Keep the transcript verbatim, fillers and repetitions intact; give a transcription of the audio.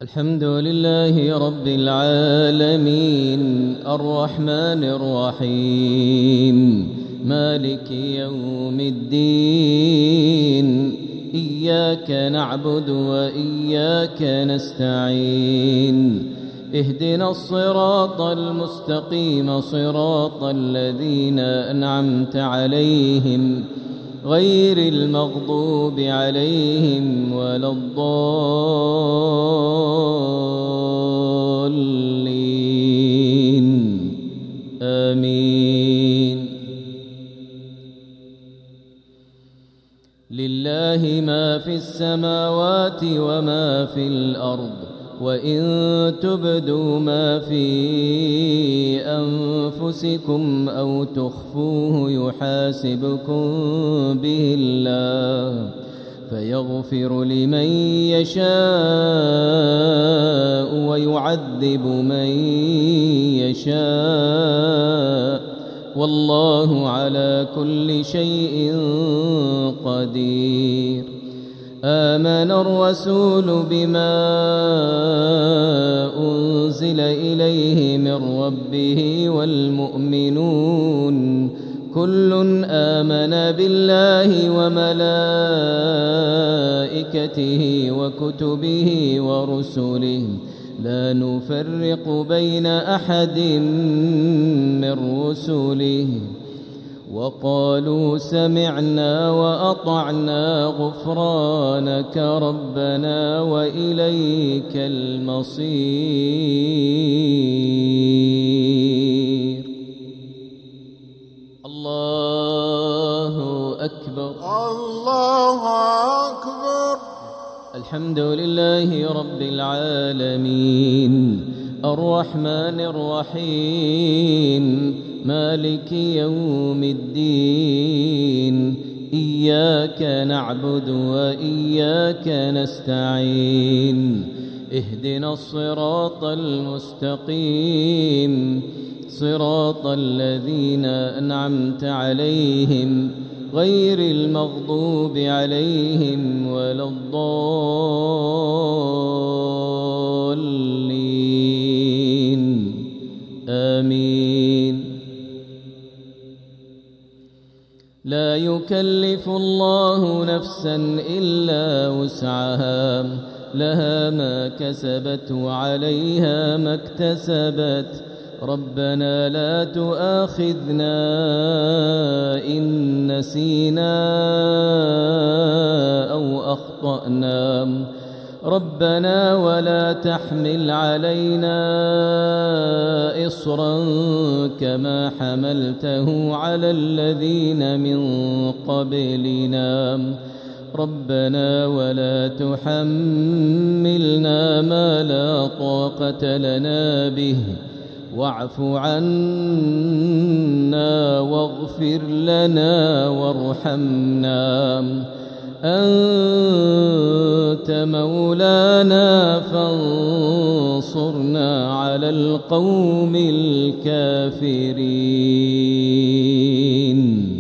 الحمد لله رب العالمين الرحمن الرحيم مالك يوم الدين إياك نعبد وإياك نستعين اهدنا الصراط المستقيم صراط الذين أنعمت عليهم غير المغضوب عليهم ولا الضالين آمين. لله ما في السماوات وما في الأرض وإن تبدوا ما في أنفسكم أو تخفوه يحاسبكم به الله فيغفر لمن يشاء ويعذب من يشاء والله على كل شيء قدير. آمن الرسول بما أنزل إليه من ربه والمؤمنون كل آمن بالله وملائكته وكتبه ورسله لا نفرق بين أحد من رسله وقالوا سمعنا وأطعنا غفرانك ربنا وإليك المصير. الله أكبر الله أكبر. الحمد لله رب العالمين الرحمن الرحيم مالك يوم الدين إياك نعبد وإياك نستعين اهدنا الصراط المستقيم صراط الذين أنعمت عليهم غير المغضوب عليهم ولا الضالين آمين. لا يكلف الله نفسا إلا وسعها لها ما كسبت وعليها ما اكتسبت ربنا لا تؤاخذنا إن نسينا أو أخطأنا ربنا ولا تحمل علينا إصرا كما حملته على الذين من قبلنا ربنا ولا تحملنا ما لا طاقة لنا به واعف عنا واغفر لنا وارحمنا أنت مولانا فانصرنا على القوم الكافرين.